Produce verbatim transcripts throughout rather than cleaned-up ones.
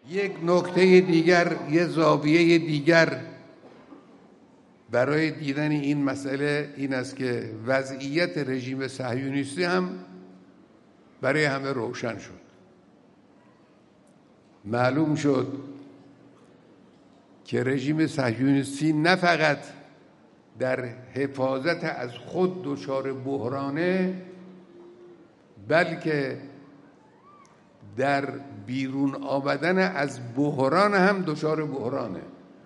یک نکته دیگر، یه زاویه دیگر برای دیدن این مسئله این است که وضعیت رژیم صهیونیستی هم برای همه روشن شد. معلوم شد که رژیم صهیونیستی نه فقط در حفاظت از خود دچار بحرانه، بلکه در بیرون آمدن از بحران هم دچار بحرانه.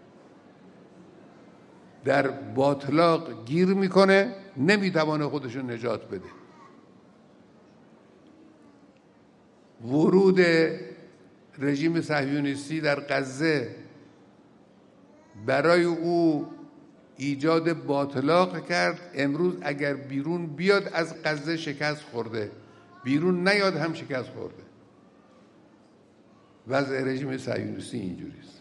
در باطلاق گیر میکنه، نمیتوانه خودشو نجات بده. ورود رژیم صهیونیستی در غزه برای او ایجاد باطلاق کرد. امروز اگر بیرون بیاد از غزه شکست خورده، بیرون نیاد هم شکست خورده. وضع رژیم صهیونیستی اینجوری است.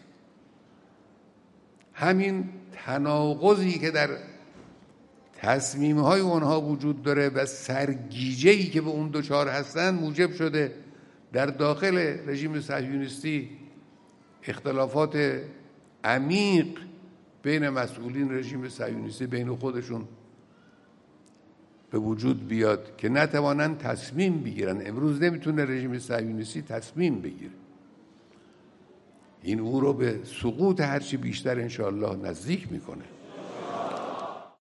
همین تناقضی که در تصمیم‌های اونها وجود داره و سرگیجه‌ای که به اون دچار هستن موجب شده در داخل رژیم صهیونیستی اختلافات عمیق بین مسئولین رژیم صهیونیستی بین خودشون به وجود بیاد که نتوانند تصمیم بگیرن. امروز نمیتونه رژیم صهیونیستی تصمیم بگیره. این او رو به سقوط هرچی بیشتر انشاءالله نزدیک میکنه.